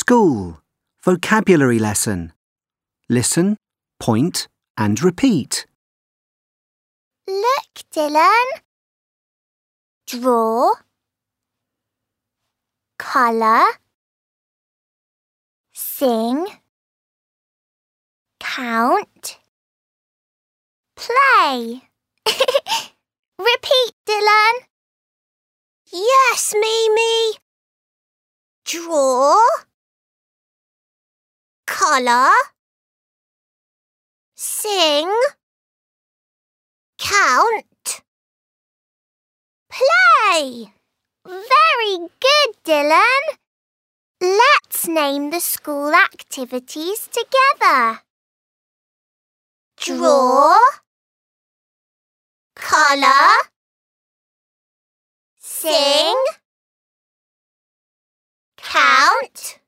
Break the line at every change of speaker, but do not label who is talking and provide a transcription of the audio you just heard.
School. Vocabulary lesson. Listen, point and repeat.
Look, Dylan. Draw. Colour. Sing. Count. Play. Repeat, Dylan. Yes, Mimi. Draw. Colour. Sing. Count. Play. Very good, Dylan. Let's name the school activities together. Draw. Colour. Sing. Count.